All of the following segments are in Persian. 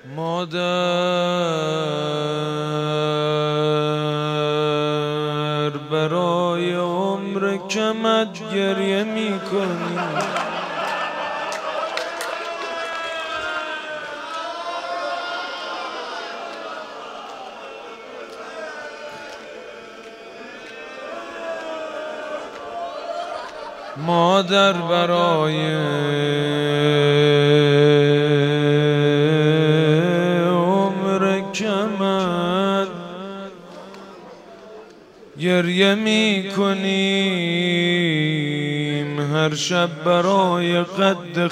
مادر برای عمر کمت گریه میکنی، مادر برای عمر کمت گریه میکنیم، هر شب برای قد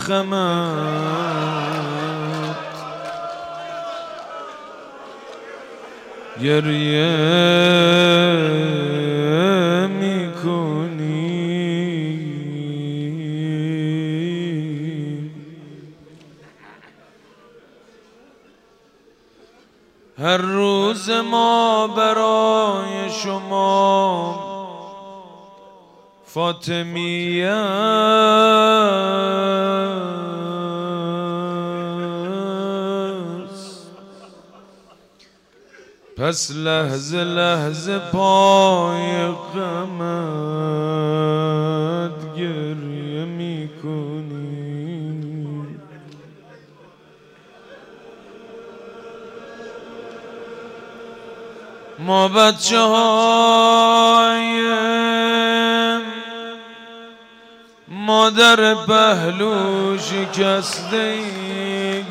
خمت گریه میکنیم. هر روز ما برای شما فاطمیه است، پس لحظه لحظه پای غمت گریه میکنیم. ما بچه های مادر پهلو شکسته ایم،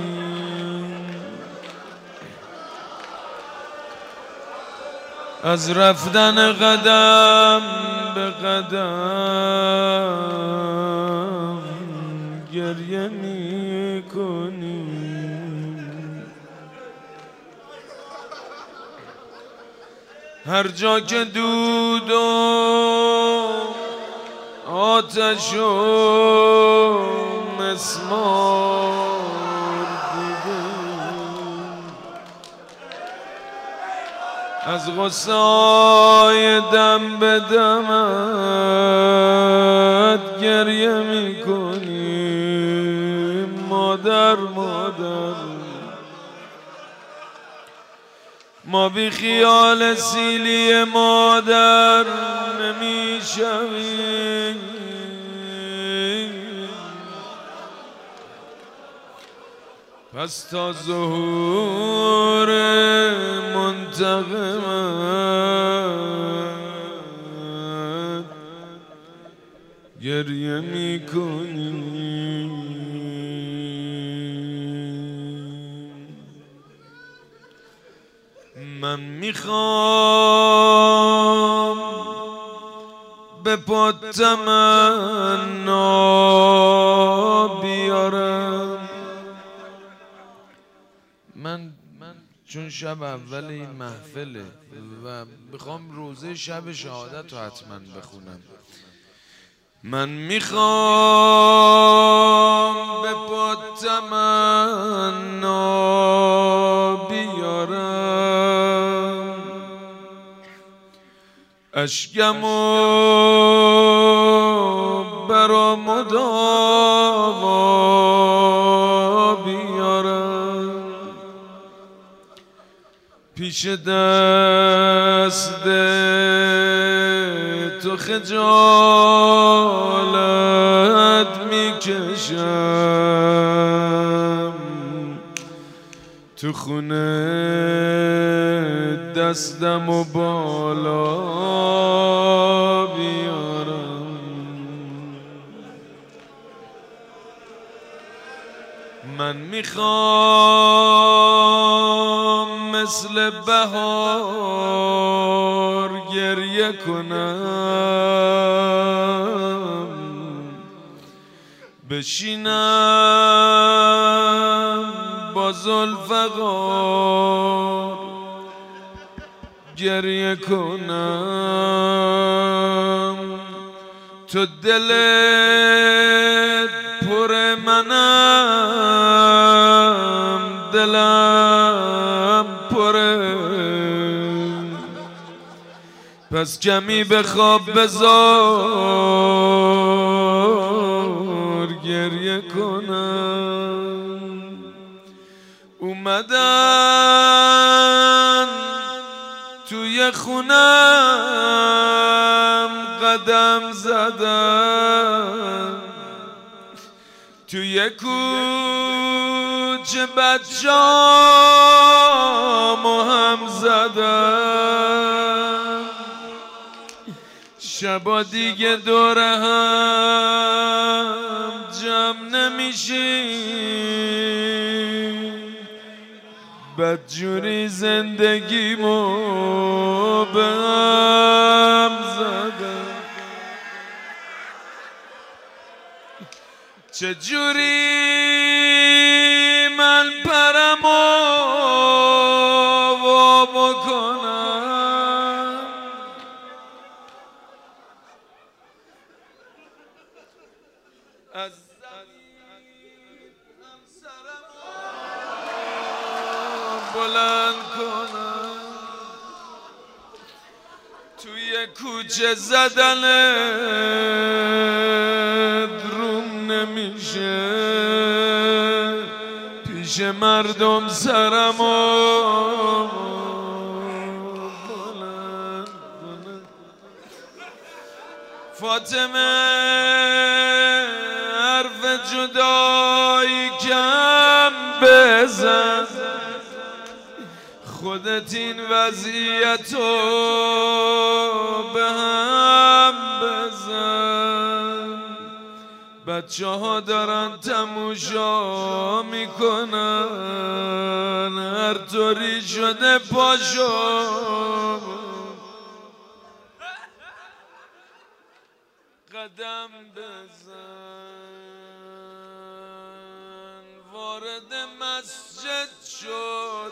از رفتن قدم به قدم گریه میکنیم. هر جا که دود و آتش و مسمار دیدیم، از غصه‌های دم به دمت گریه میکنیم. مادر ما بی خیال سیلی مادر نمیشویم، پس تا ظهور منتقمت گریه میکنیم. من میخوام به پات تمنا بیارم، من چون شب اول این محفله و میخوام روزه شب شهادت رو حتما بخونم. من میخوام به پات تمنا بیارم، اشکمو برا مداوا بیارم، پیش دست تو خجالت میکشم، تو خونه دستم و بالا بیارم. من میخوام مثل بهار گریه کنم، بشینم با ذوالفقار گریه کنم، تو دلت پر منم دلم پره، پس کمی به خواب بذار گریه کنم. اومدن توی خونم قدم زدن، توی کوچه بچه‌امو هم زدن، شبا دیگه دور هم جمع نمیشیم، بدجوری زندگیمو به هم زدن. چجوری من پرمو وا بکنم، از سرمو بلند کنم، توی کوچه زدنت روم نمیشه، پیش مردم سرمو بلند کنم. فاطمه حرف جدایی کم بزن، خودت این وضعیتو به هم بزن، بچه ها دارن تماشا میکنن، هر طوری شده پاشو قدم بزن. وارد مسجد شد،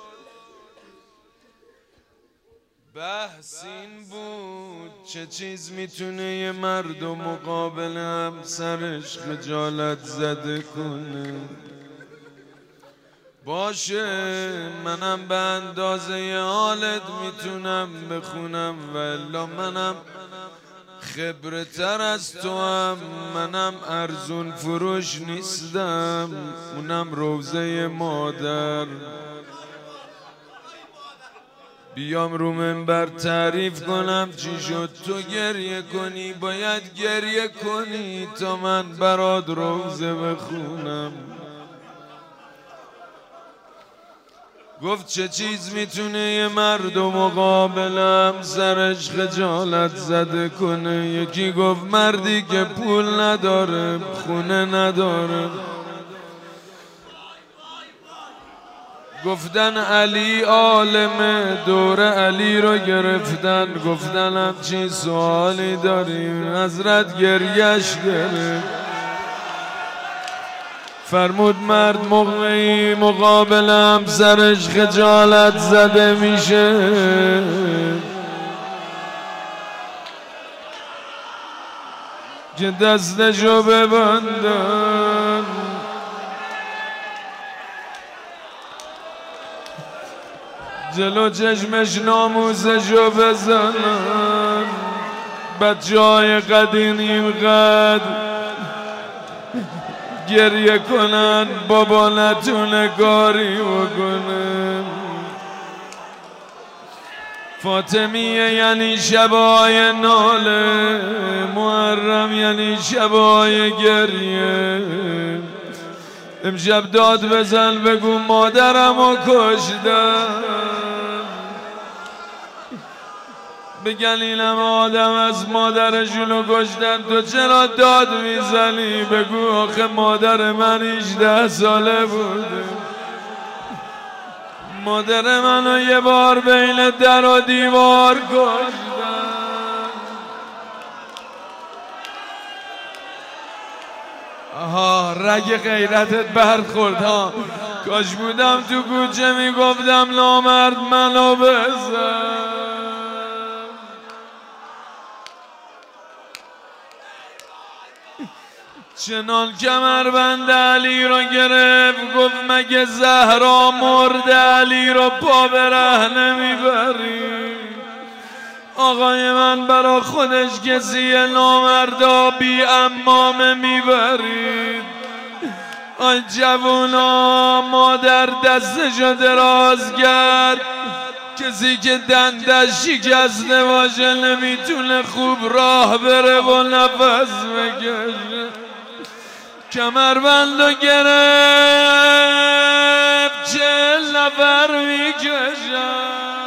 بحث این بود چه چیز میتونه یه مرد و مقابل همسرش خجالت زده کنه. باشه منم به اندازه حالت میتونم بخونم، ولی منم خبرتر از تو هم، منم ارزون فروش نیستم، اونم روضه مادر. بیام رو منبر تعریف کنم چی شد تو گریه کنی، باید گریه کنی تا من برات روضه بخونم. گفت چه چیز میتونه یه مرد و مقابلم سرش خجالت زده کنه؟ یکی گفت مردی که پول نداره، خونه نداره. گفتن علی عالمه، دور علی رو گرفتن، گفتن همچین سوالی داریم، حضرت گریش گرفت. فرمود مرد موقعی مقابلم سرش خجالت زده میشه که دستشو ببندن، جلو چشمش ناموسشو بزنن، بچه‌های قدیم قد گریه کنن، بابا نتونه کاری بکنه. فاطمیه یعنی شبای ناله، محرم یعنی شبای گریه. امشب داد بزن بگو مادرمو کشتن، بگن این همه آدم از مادرشونو کشتن، تو چرا داد میزنی؟ بگو آخه مادر من 18 ساله بوده، مادر منو یه بار بین در و دیوار کشتن. آها رگ غیرتت برخورد ها، کاش بودم تو کوچه میگفتم نامرد منو بزن. چنان کمربند علی رو گرفت، گفت مگه زهرا مرد علی رو پا به رهنه میبری؟ آقای من برا خودش کسی نامردا بی امامه میبرید. آی جوونا مادر دستشو دراز کرد، کسی که دندش شکسته باشه نمیتونه خوب راه بره و نفس بکشه. کمربندو گرفت 40 نفر میکشن.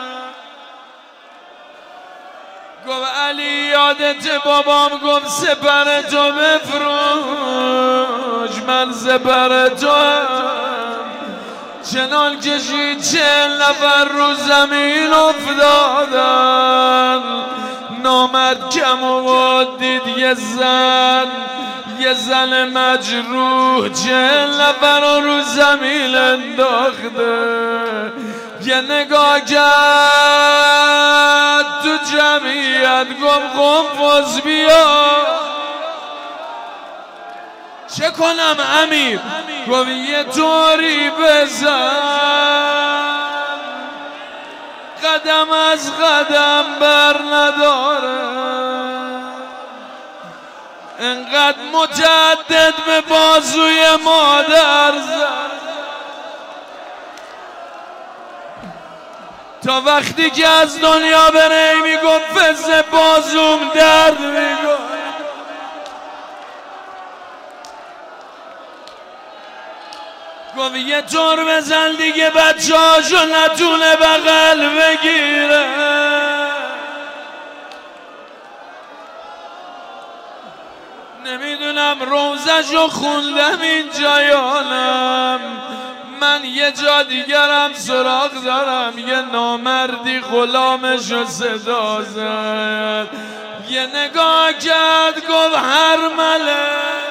گفت علی یادت بابام گفت سپر تو بفروش، من سپر تو چنان کشید 40 نفر رو زمین افتادن. نامرد کم و دید یه زن مجروح 40 نفر رو زمین انداخته. یه نگاه کرد تو جمعیت گفت قنفذ بیا. چه کنم امیر؟ گفت یه طوری بزن قدم از قدم بر نداره. انقدر متعدد به بازوی مادر زد تا وقتی که از دنیا بره میگفت فز بازوم درد میگفت. گفت یه طور بزن دیگه بچه هاشو نتونه بغل بگیره. نمیدونم روزشو خوندم اینجا یا نه. من یه جا دیگرم سراغ دارم. یه نامردی غلامشو صدا زد، یه نگاه کرد گفت هرمله.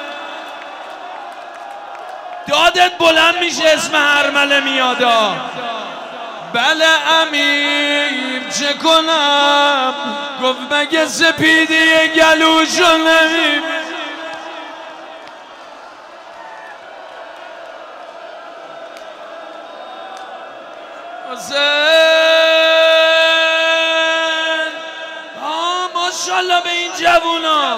دادت بلند میشه اسم هرمله میادا. بله امیر چه کنم؟ گفت مگه سپیدی گلوشو نمیبینی؟ حسین ماشالله به این جوونا.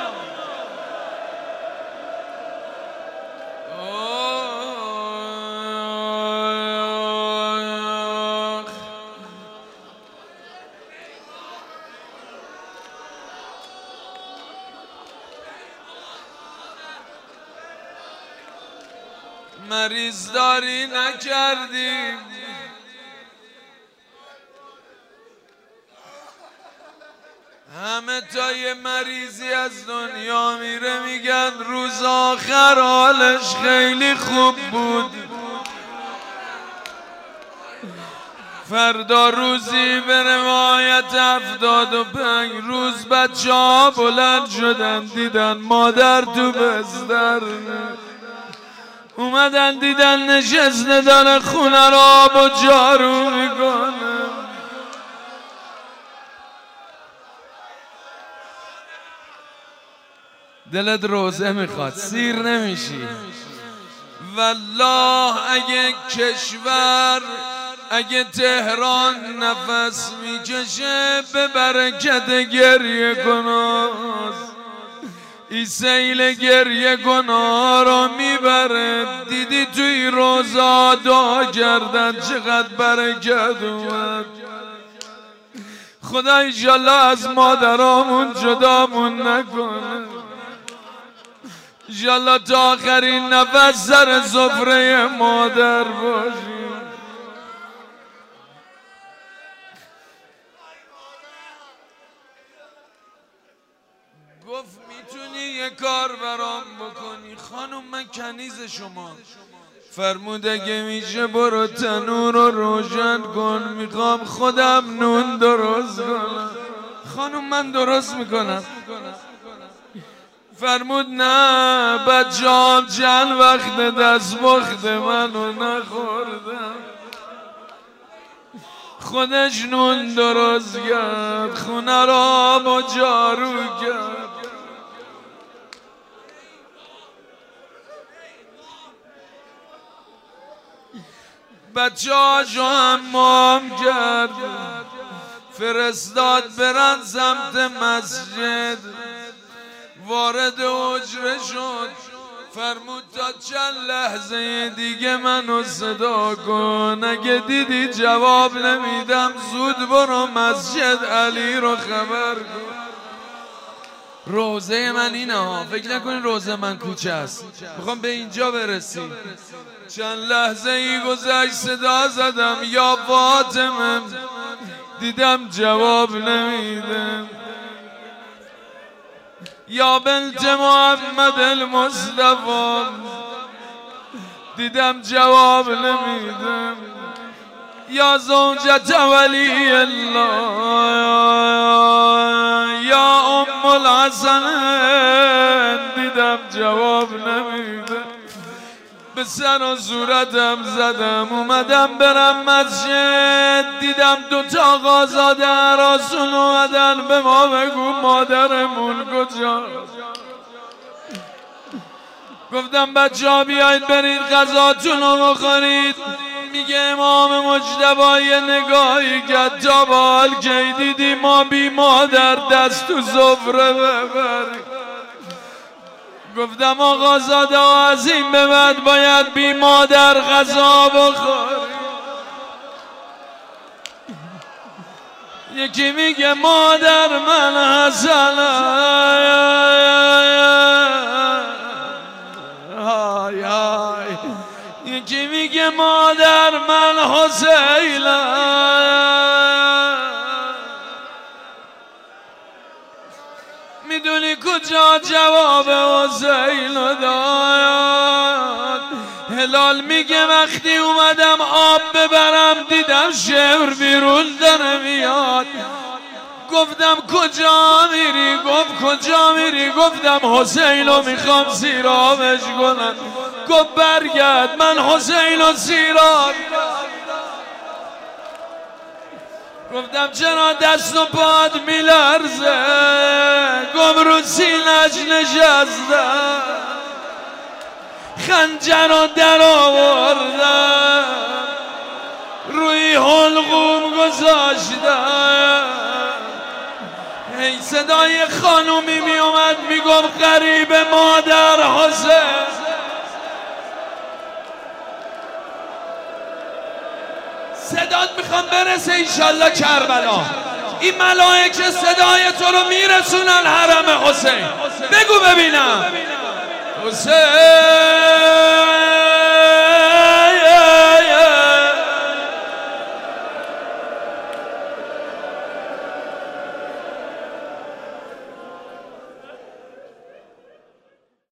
مریض داری نکردیم، همه تا یه مریضی از دنیا میره میگن روز آخر حالش خیلی خوب بود. فردا روزی به روایت 75 روز بچه ها بلند شدن دیدن مادر تو بستر، اومدن دیدن نشسته داره خونه رو آب و جارو میکنه. دلت روزه میخواد سیر نمیشی. والله اگه کشور اگه تهران نفس میکشه به برکت گریه کناست. ای سیل گریه گناه رو میبره. دیدی توی روزا دعا کردن چقدر برکت اومد. خدا ایشالله از مادرامون جدامون نکنه. ایشالله تا آخرین نفس سر سفره مادر باشیم. گفت میتونی یه کار برام بکنی؟ خانم من کنیز شما. فرمود اگه میشه برو تنور رو روشن کن، میخوام خودم نون درست کنم. خانم من درست میکنم. فرمود نه بچه‌ام چند وقت دستپخت منو نخوردم. خودش نون درست کرد، خونه را با جارو کرد. بچه هاشو حمام کرد، فرستاد برن سمت مسجد. وارد حجره شد، فرمود تا چند لحظه دیگه منو صدا کن، اگه دیدی جواب نمیدم زود برو مسجد علی رو خبر کن. روزه من اینه، فکر نکنین روزه من کوچه است، میخوام به اینجا برسیم. چند لحظه ای گذشت، صدا زدم یا فاطمه، دیدم جواب نمیدم. یا بنت محمد المصطفی، دیدم جواب نمیدم. یا زوجت ولی الله، یا ام الحسن، دیدم جواب نمیدم. به سر و صورتم زدم، اومدم برم مسجد، دیدم دوتا آقازاده رسول اومدن به ما بگو مادرمون کجاست. گفتم بچه ها بیایید برید غذاتون رو بخورید. میگه امام مجتبی یه نگاهی کرد، تا به حال کی دیدی ما بی مادر دست تو سفره ببریم. گفتم آقازاده از این به بعد باید بی مادر غذا بخوریم. یکی میگه مادر من حسنم، یکی میگه مادر من حسینم. میدونی کجا جواب حسین داد؟ هلال میگه وقتی اومدم آب ببرم دیدم شعر بیرون داره میاد. گفتم کجا میری؟ گفت کجا میری؟ گفتم حسینو میخوام سیرابش کنم. گفت برگرد، من حسینو سیراب. گفتم چرا دست و پات میلرزه؟ گفت رو سینه‌اش نشستم، خنجر رو در آوردم، روی حلقوم گذاشتم. هی صدای خانومی می اومد میگفت غریب مادر حسین. صدات میخوام برسه ایشالله کربلا. این ملائکه صدای تو رو میرسونن حرم حسین. بگو ببینم. حسین